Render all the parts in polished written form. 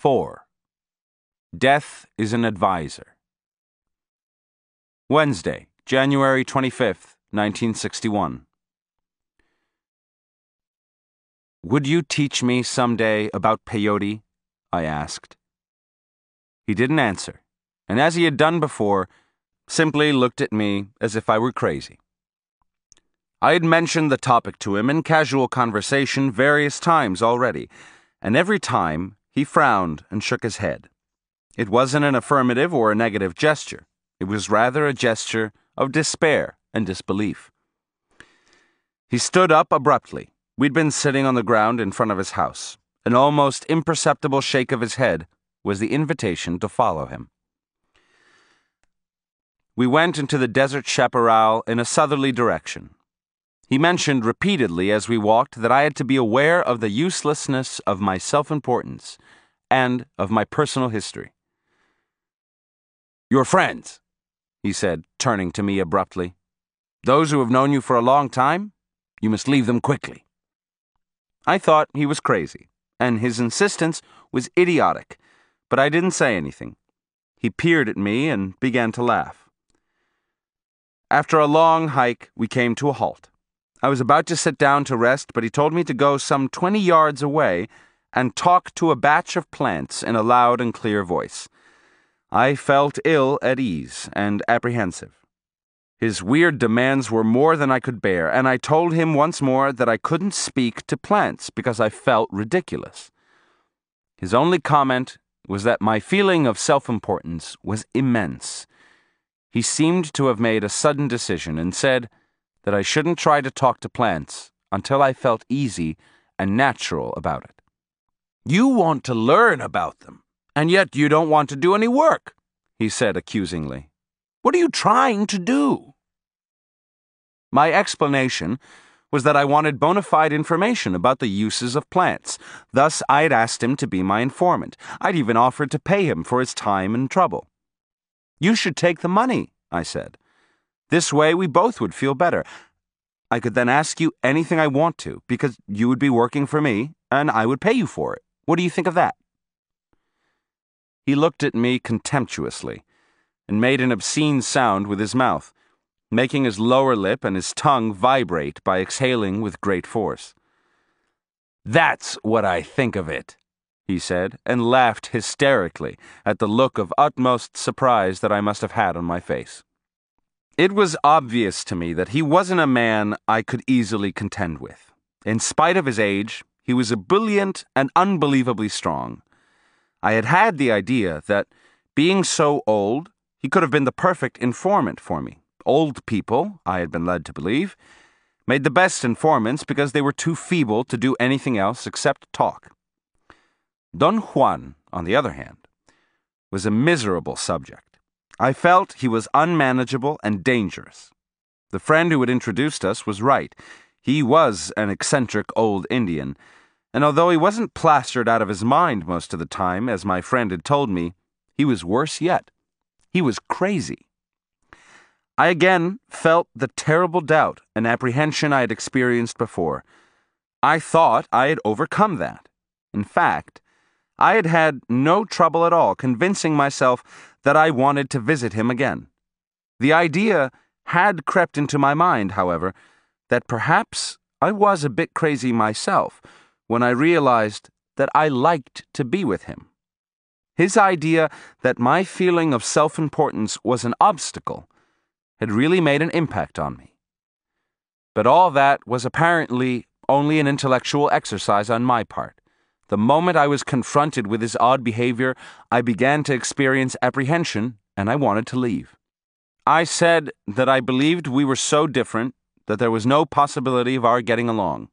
4. Death is an advisor. Wednesday, January 25th, 1961. Would you teach me someday about peyote? I asked. He didn't answer, and as he had done before, simply looked at me as if I were crazy. I had mentioned the topic to him in casual conversation various times already, and every time he frowned and shook his head. It wasn't an affirmative or a negative gesture. It was rather a gesture of despair and disbelief. He stood up abruptly. We'd been sitting on the ground in front of his house. An almost imperceptible shake of his head was the invitation to follow him. We went into the desert chaparral in a southerly direction. He mentioned repeatedly as we walked that I had to be aware of the uselessness of my self-importance and of my personal history. "Your friends," he said, turning to me abruptly. "Those who have known you for a long time, you must leave them quickly." I thought he was crazy, and his insistence was idiotic, but I didn't say anything. He peered at me and began to laugh. After a long hike, we came to a halt. I was about to sit down to rest, but he told me to go some 20 yards away and talk to a batch of plants in a loud and clear voice. I felt ill at ease and apprehensive. His weird demands were more than I could bear, and I told him once more that I couldn't speak to plants because I felt ridiculous. His only comment was that my feeling of self-importance was immense. He seemed to have made a sudden decision and said that I shouldn't try to talk to plants until I felt easy and natural about it. "You want to learn about them, and yet you don't want to do any work," he said accusingly. "What are you trying to do?" My explanation was that I wanted bona fide information about the uses of plants. Thus, I had asked him to be my informant. I'd even offered to pay him for his time and trouble. "You should take the money," I said. "This way we both would feel better. I could then ask you anything I want to, because you would be working for me, and I would pay you for it. What do you think of that?" He looked at me contemptuously and made an obscene sound with his mouth, making his lower lip and his tongue vibrate by exhaling with great force. "That's what I think of it," he said, and laughed hysterically at the look of utmost surprise that I must have had on my face. It was obvious to me that he wasn't a man I could easily contend with. In spite of his age, he was ebullient and unbelievably strong. I had had the idea that, being so old, he could have been the perfect informant for me. Old people, I had been led to believe, made the best informants because they were too feeble to do anything else except talk. Don Juan, on the other hand, was a miserable subject. I felt he was unmanageable and dangerous. The friend who had introduced us was right. He was an eccentric old Indian, and although he wasn't plastered out of his mind most of the time, as my friend had told me, he was worse yet. He was crazy. I again felt the terrible doubt and apprehension I had experienced before. I thought I had overcome that. In fact, I had had no trouble at all convincing myself that I wanted to visit him again. The idea had crept into my mind, however, that perhaps I was a bit crazy myself when I realized that I liked to be with him. His idea that my feeling of self-importance was an obstacle had really made an impact on me. But all that was apparently only an intellectual exercise on my part. The moment I was confronted with his odd behavior, I began to experience apprehension, and I wanted to leave. I said that I believed we were so different that there was no possibility of our getting along.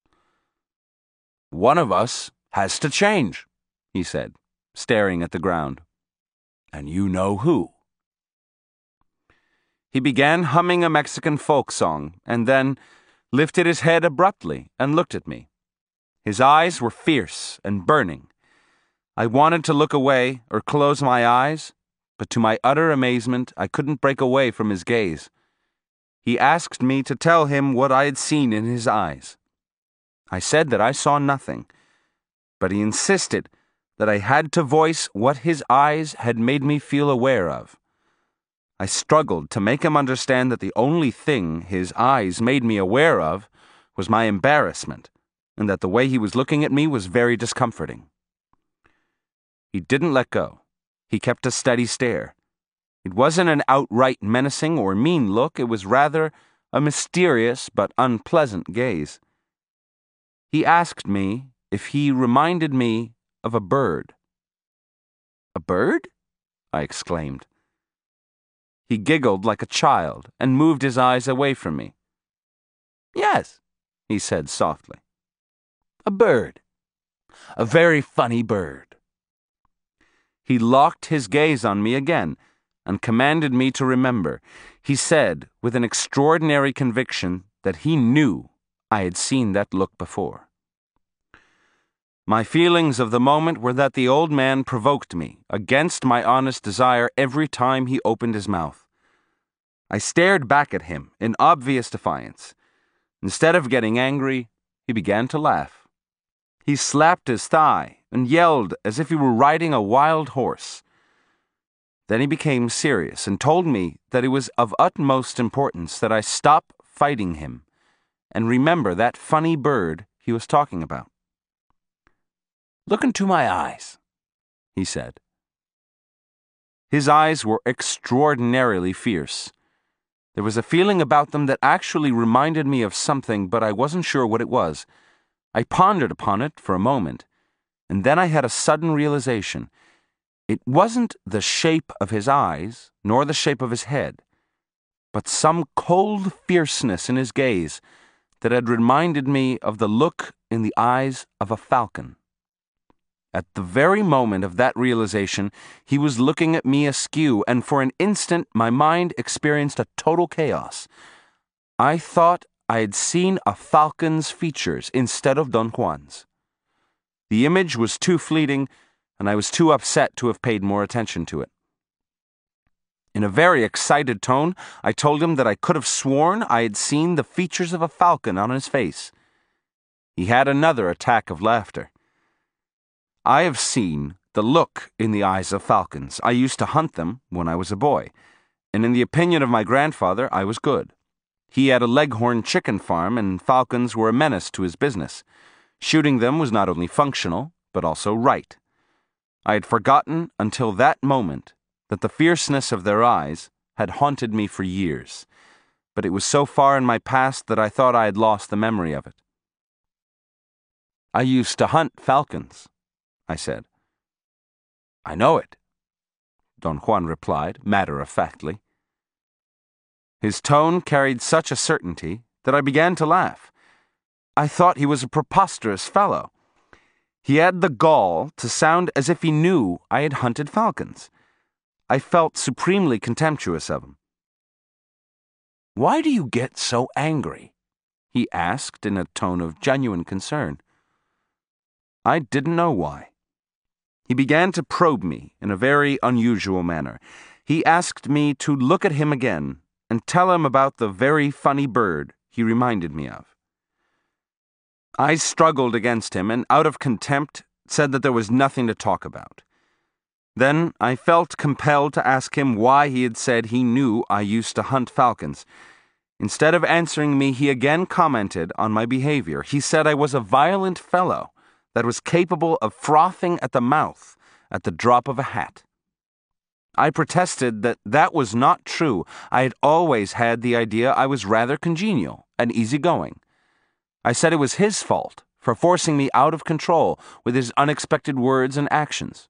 "One of us has to change," he said, staring at the ground. "And you know who." He began humming a Mexican folk song, and then lifted his head abruptly and looked at me. His eyes were fierce and burning. I wanted to look away or close my eyes, but to my utter amazement, I couldn't break away from his gaze. He asked me to tell him what I had seen in his eyes. I said that I saw nothing, but he insisted that I had to voice what his eyes had made me feel aware of. I struggled to make him understand that the only thing his eyes made me aware of was my embarrassment, and that the way he was looking at me was very discomforting. He didn't let go. He kept a steady stare. It wasn't an outright menacing or mean look, it was rather a mysterious but unpleasant gaze. He asked me if he reminded me of a bird. "A bird?" I exclaimed. He giggled like a child and moved his eyes away from me. "Yes," he said softly. "A bird. A very funny bird." He locked his gaze on me again and commanded me to remember. He said with an extraordinary conviction that he knew I had seen that look before. My feelings of the moment were that the old man provoked me, against my honest desire, every time he opened his mouth. I stared back at him in obvious defiance. Instead of getting angry, he began to laugh. He slapped his thigh and yelled as if he were riding a wild horse. Then he became serious and told me that it was of utmost importance that I stop fighting him and remember that funny bird he was talking about. "Look into my eyes," he said. His eyes were extraordinarily fierce. There was a feeling about them that actually reminded me of something, but I wasn't sure what it was. I pondered upon it for a moment, and then I had a sudden realization. It wasn't the shape of his eyes, nor the shape of his head, but some cold fierceness in his gaze that had reminded me of the look in the eyes of a falcon. At the very moment of that realization, he was looking at me askew, and for an instant my mind experienced a total chaos. I thought I had seen a falcon's features instead of Don Juan's. The image was too fleeting, and I was too upset to have paid more attention to it. In a very excited tone, I told him that I could have sworn I had seen the features of a falcon on his face. He had another attack of laughter. "I have seen the look in the eyes of falcons. I used to hunt them when I was a boy, and in the opinion of my grandfather, I was good. He had a Leghorn chicken farm, and falcons were a menace to his business. Shooting them was not only functional, but also right. I had forgotten until that moment that the fierceness of their eyes had haunted me for years, but it was so far in my past that I thought I had lost the memory of it. "I used to hunt falcons," I said. "I know it," Don Juan replied, matter-of-factly. His tone carried such a certainty that I began to laugh. I thought he was a preposterous fellow. He had the gall to sound as if he knew I had hunted falcons. I felt supremely contemptuous of him. "Why do you get so angry?" he asked in a tone of genuine concern. I didn't know why. He began to probe me in a very unusual manner. He asked me to look at him again and tell him about the very funny bird he reminded me of. I struggled against him and, out of contempt, said that there was nothing to talk about. Then I felt compelled to ask him why he had said he knew I used to hunt falcons. Instead of answering me, he again commented on my behavior. He said I was a violent fellow that was capable of frothing at the mouth at the drop of a hat. I protested that that was not true. I had always had the idea I was rather congenial and easygoing. I said it was his fault for forcing me out of control with his unexpected words and actions.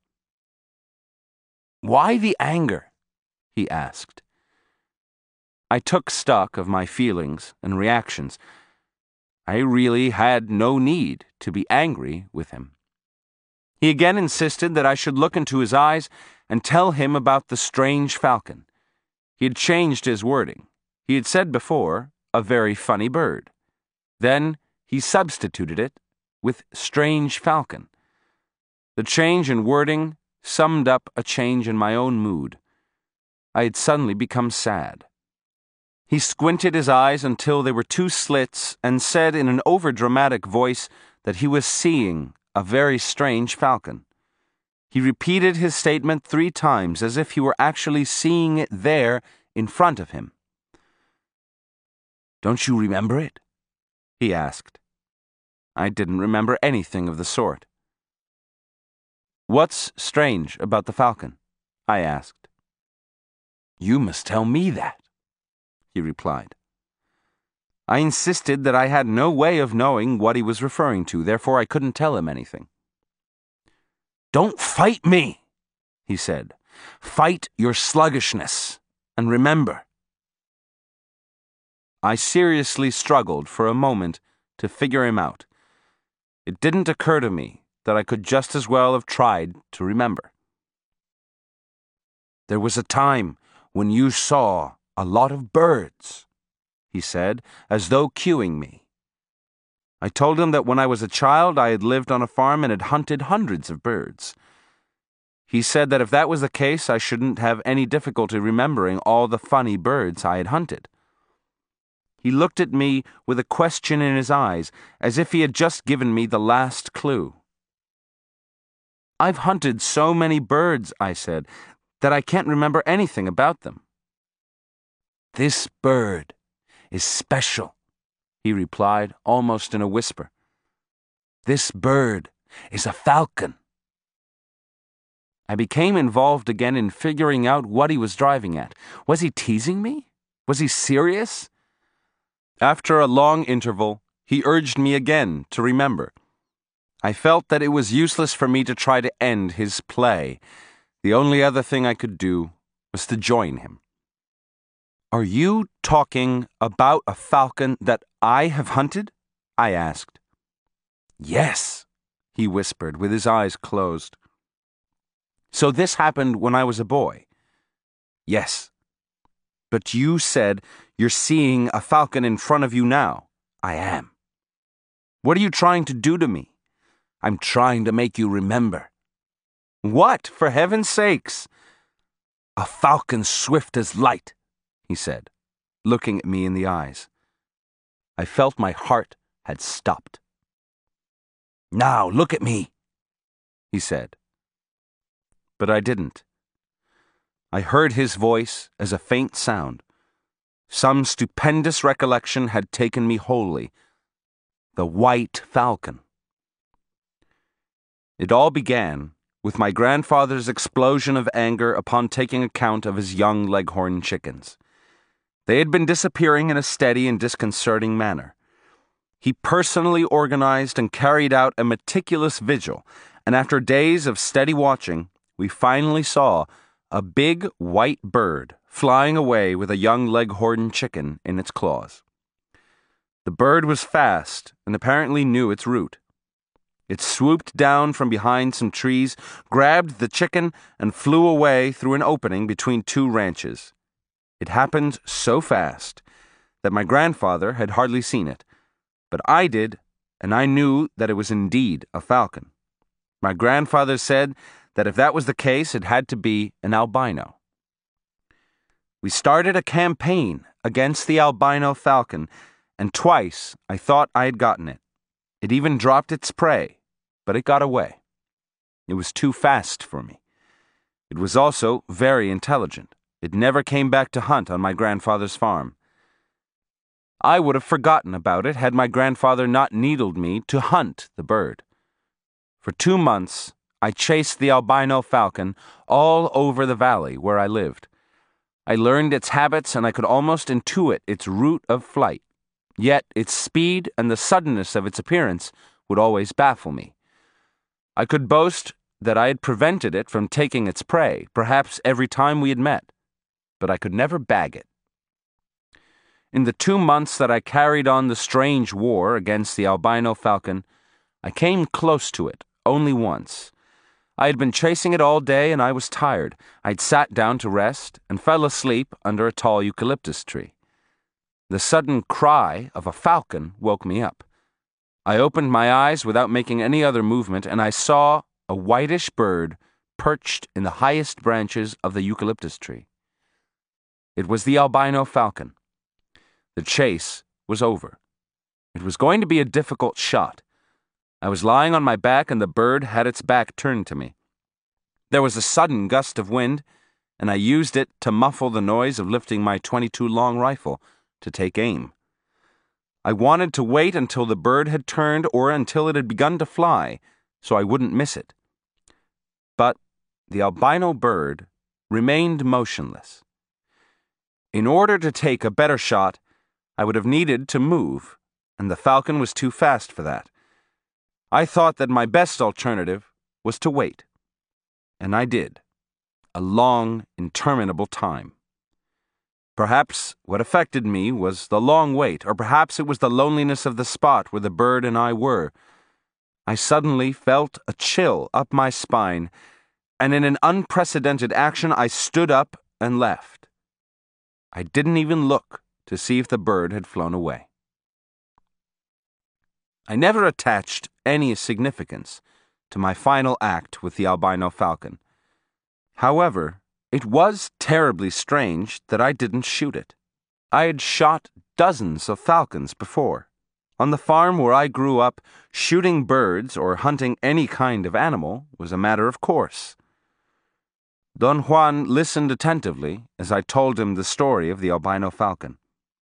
"Why the anger?" he asked. I took stock of my feelings and reactions. I really had no need to be angry with him. He again insisted that I should look into his eyes and tell him about the strange falcon. He had changed his wording. He had said before, "a very funny bird." Then he substituted it with "strange falcon." The change in wording summed up a change in my own mood. I had suddenly become sad. He squinted his eyes until there were two slits and said in an overdramatic voice that he was seeing a very strange falcon. He repeated his statement 3 times as if he were actually seeing it there in front of him. "Don't you remember it?" he asked. I didn't remember anything of the sort. "What's strange about the falcon?" I asked. "You must tell me that," he replied. I insisted that I had no way of knowing what he was referring to, therefore I couldn't tell him anything. "Don't fight me," he said. "Fight your sluggishness, and remember." I seriously struggled for a moment to figure him out. It didn't occur to me that I could just as well have tried to remember. "There was a time when you saw a lot of birds," he said, as though cueing me. I told him that when I was a child I had lived on a farm and had hunted hundreds of birds. He said that if that was the case I shouldn't have any difficulty remembering all the funny birds I had hunted. He looked at me with a question in his eyes, as if he had just given me the last clue. "I've hunted so many birds," I said, "that I can't remember anything about them." "This bird is special," he replied, almost in a whisper. "This bird is a falcon." I became involved again in figuring out what he was driving at. Was he teasing me? Was he serious? After a long interval, he urged me again to remember. I felt that it was useless for me to try to end his play. The only other thing I could do was to join him. "Are you talking about a falcon that I have hunted?" I asked. "Yes," he whispered with his eyes closed. "So this happened when I was a boy?" "Yes." "But you said you're seeing a falcon in front of you now." "I am." "What are you trying to do to me?" "I'm trying to make you remember." "What, for heaven's sakes?" "A falcon swift as light," he said, looking at me in the eyes. I felt my heart had stopped. "Now look at me," he said. But I didn't. I heard his voice as a faint sound. Some stupendous recollection had taken me wholly. The white falcon. It all began with my grandfather's explosion of anger upon taking account of his young Leghorn chickens. They had been disappearing in a steady and disconcerting manner. He personally organized and carried out a meticulous vigil, and after days of steady watching, we finally saw a big white bird flying away with a young Leghorn chicken in its claws. The bird was fast and apparently knew its route. It swooped down from behind some trees, grabbed the chicken, and flew away through an opening between 2 ranches. It happened so fast that my grandfather had hardly seen it, but I did, and I knew that it was indeed a falcon. My grandfather said that if that was the case, it had to be an albino. We started a campaign against the albino falcon, and twice I thought I had gotten it. It even dropped its prey, but it got away. It was too fast for me. It was also very intelligent. It never came back to hunt on my grandfather's farm. I would have forgotten about it had my grandfather not needled me to hunt the bird. For 2 months, I chased the albino falcon all over the valley where I lived. I learned its habits and I could almost intuit its route of flight. Yet its speed and the suddenness of its appearance would always baffle me. I could boast that I had prevented it from taking its prey, perhaps every time we had met, but I could never bag it. In the 2 months that I carried on the strange war against the albino falcon, I came close to it only once. I had been chasing it all day and I was tired. I'd sat down to rest and fell asleep under a tall eucalyptus tree. The sudden cry of a falcon woke me up. I opened my eyes without making any other movement, and I saw a whitish bird perched in the highest branches of the eucalyptus tree. It was the albino falcon. The chase was over. It was going to be a difficult shot. I was lying on my back and the bird had its back turned to me. There was a sudden gust of wind, and I used it to muffle the noise of lifting my .22 long rifle to take aim. I wanted to wait until the bird had turned or until it had begun to fly, so I wouldn't miss it. But the albino bird remained motionless. In order to take a better shot, I would have needed to move, and the falcon was too fast for that. I thought that my best alternative was to wait. And I did. A long, interminable time. Perhaps what affected me was the long wait, or perhaps it was the loneliness of the spot where the bird and I were. I suddenly felt a chill up my spine, and in an unprecedented action I stood up and left. I didn't even look to see if the bird had flown away. I never attached any significance to my final act with the albino falcon. However, it was terribly strange that I didn't shoot it. I had shot dozens of falcons before. On the farm where I grew up, shooting birds or hunting any kind of animal was a matter of course. Don Juan listened attentively as I told him the story of the albino falcon.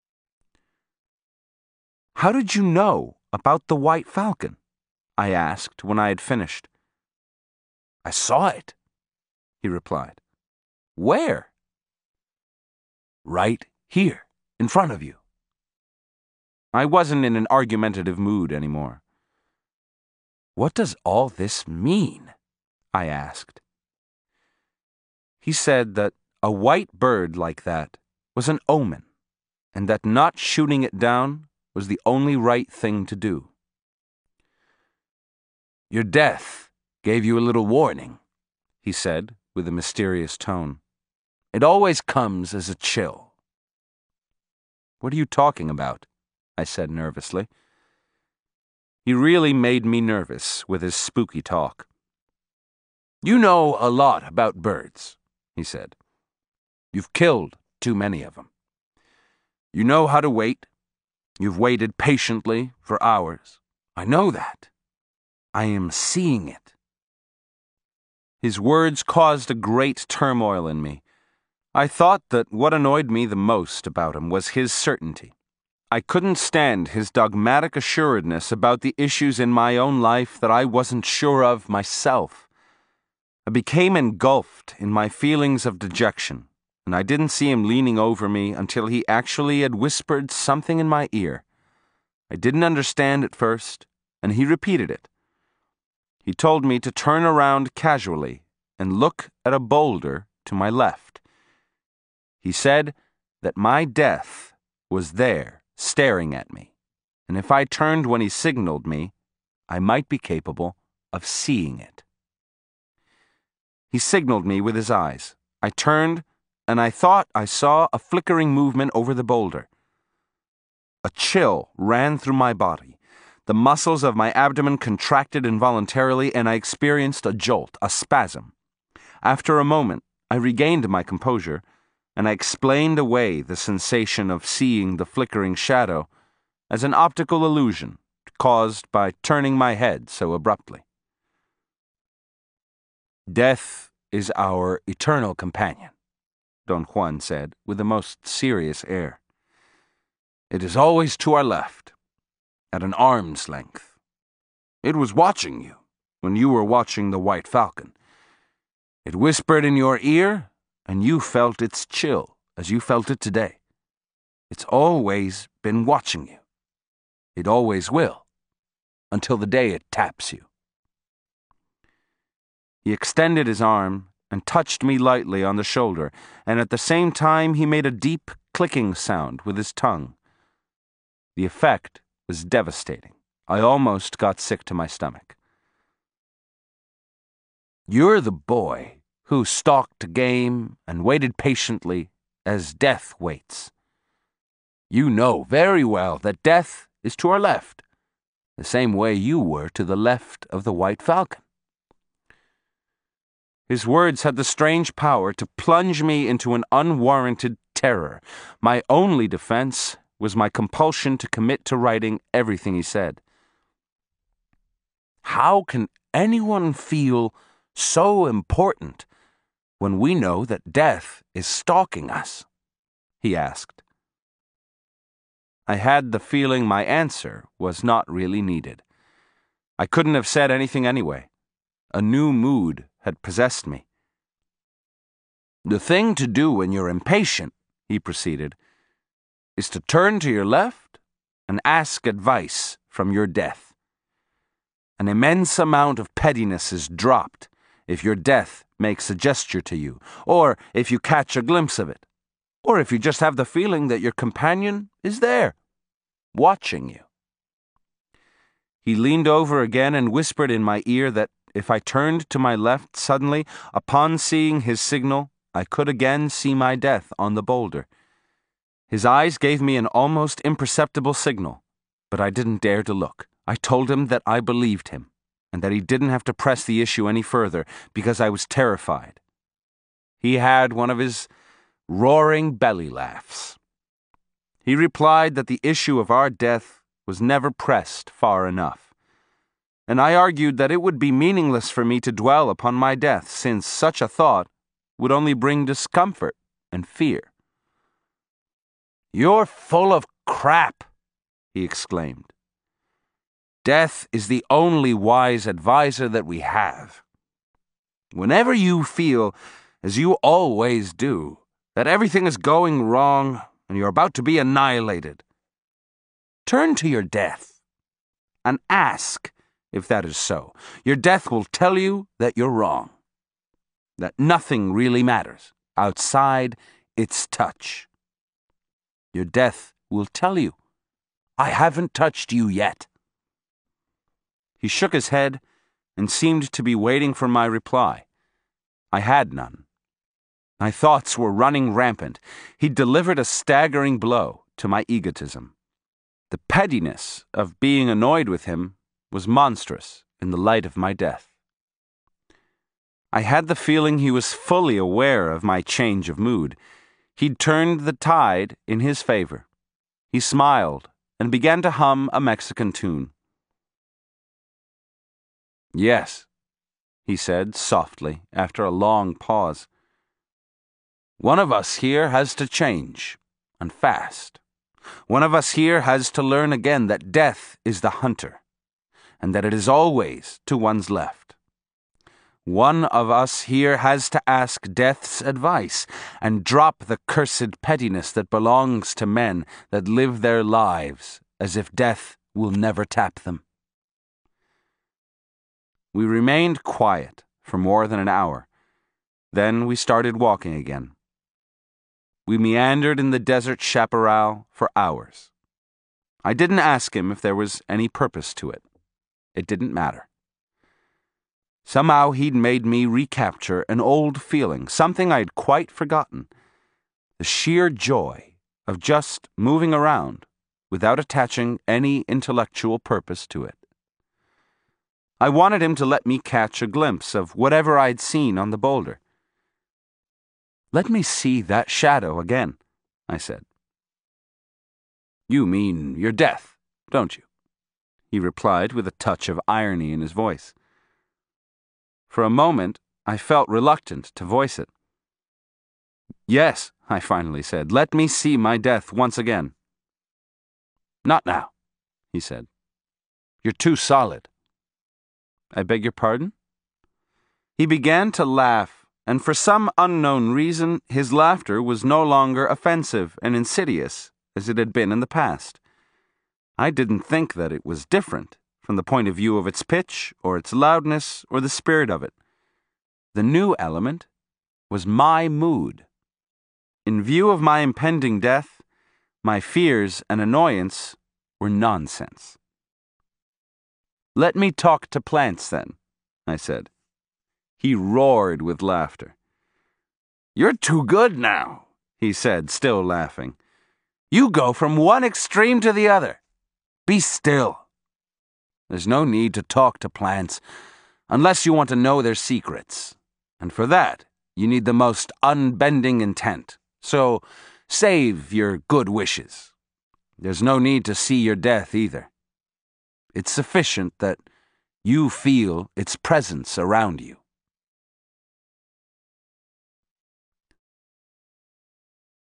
"How did you know about the white falcon?" I asked when I had finished. "I saw it," he replied. "Where?" "Right here, in front of you." I wasn't in an argumentative mood anymore. "What does all this mean?" I asked. He said that a white bird like that was an omen, and that not shooting it down was the only right thing to do. "Your death gave you a little warning," he said with a mysterious tone. "It always comes as a chill." "What are you talking about?" I said nervously. He really made me nervous with his spooky talk. "You know a lot about birds," he said. "You've killed too many of them. You know how to wait. You've waited patiently for hours. I know that. I am seeing it." His words caused a great turmoil in me. I thought that what annoyed me the most about him was his certainty. I couldn't stand his dogmatic assuredness about the issues in my own life that I wasn't sure of myself. I became engulfed in my feelings of dejection, and I didn't see him leaning over me until he actually had whispered something in my ear. I didn't understand at first, and he repeated it. He told me to turn around casually and look at a boulder to my left. He said that my death was there, staring at me, and if I turned when he signaled me, I might be capable of seeing it. He signaled me with his eyes. I turned, and I thought I saw a flickering movement over the boulder. A chill ran through my body. The muscles of my abdomen contracted involuntarily, and I experienced a jolt, a spasm. After a moment, I regained my composure, and I explained away the sensation of seeing the flickering shadow as an optical illusion caused by turning my head so abruptly. "Death is our eternal companion," Don Juan said with a most serious air. "It is always to our left, at an arm's length. It was watching you when you were watching the white falcon. It whispered in your ear, and you felt its chill as you felt it today. It's always been watching you. It always will, until the day it taps you." He extended his arm and touched me lightly on the shoulder, and at the same time he made a deep clicking sound with his tongue. The effect was devastating. I almost got sick to my stomach. "You're the boy who stalked game and waited patiently as death waits. You know very well that death is to our left, the same way you were to the left of the white falcon." His words had the strange power to plunge me into an unwarranted terror. My only defense was my compulsion to commit to writing everything he said. How can anyone feel so important when we know that death is stalking us?" he asked. I had the feeling my answer was not really needed. I couldn't have said anything anyway. A new mood had possessed me. "The thing to do when you're impatient," he proceeded, "is to turn to your left and ask advice from your death. An immense amount of pettiness is dropped if your death makes a gesture to you, or if you catch a glimpse of it, or if you just have the feeling that your companion is there, watching you." He leaned over again and whispered in my ear that if I turned to my left suddenly, upon seeing his signal, I could again see my death on the boulder. His eyes gave me an almost imperceptible signal, but I didn't dare to look. I told him that I believed him, and that he didn't have to press the issue any further because I was terrified. He had one of his roaring belly laughs. He replied that the issue of our death was never pressed far enough, and I argued that it would be meaningless for me to dwell upon my death, since such a thought would only bring discomfort and fear. "You're full of crap," he exclaimed. "Death is the only wise advisor that we have. Whenever you feel, as you always do, that everything is going wrong and you're about to be annihilated, turn to your death and ask if that is so. Your death will tell you that you're wrong, that nothing really matters outside its touch. Your death will tell you, 'I haven't touched you yet.'" He shook his head and seemed to be waiting for my reply. I had none. My thoughts were running rampant. He delivered a staggering blow to my egotism. The pettiness of being annoyed with him was monstrous in the light of my death. I had the feeling he was fully aware of my change of mood. He'd turned the tide in his favor. He smiled and began to hum a Mexican tune. "Yes," he said softly after a long pause. "One of us here has to change, and fast. One of us here has to learn again that death is the hunter, and that it is always to one's left. One of us here has to ask death's advice and drop the cursed pettiness that belongs to men that live their lives as if death will never tap them." We remained quiet for more than an hour. Then we started walking again. We meandered in the desert chaparral for hours. I didn't ask him if there was any purpose to it. It didn't matter. Somehow he'd made me recapture an old feeling, something I'd quite forgotten. The sheer joy of just moving around without attaching any intellectual purpose to it. I wanted him to let me catch a glimpse of whatever I'd seen on the boulder. "Let me see that shadow again," I said. "You mean your death, don't you?" he replied with a touch of irony in his voice. For a moment, I felt reluctant to voice it. "Yes," I finally said, "let me see my death once again." "Not now," he said. "You're too solid." "I beg your pardon?" He began to laugh, and for some unknown reason, his laughter was no longer offensive and insidious as it had been in the past. I didn't think that it was different from the point of view of its pitch or its loudness or the spirit of it. The new element was my mood. In view of my impending death, my fears and annoyance were nonsense. "Let me talk to plants, then," I said. He roared with laughter. "You're too good now," he said, still laughing. "You go from one extreme to the other. Be still. There's no need to talk to plants unless you want to know their secrets, and for that you need the most unbending intent. So save your good wishes. There's no need to see your death either. It's sufficient that you feel its presence around you."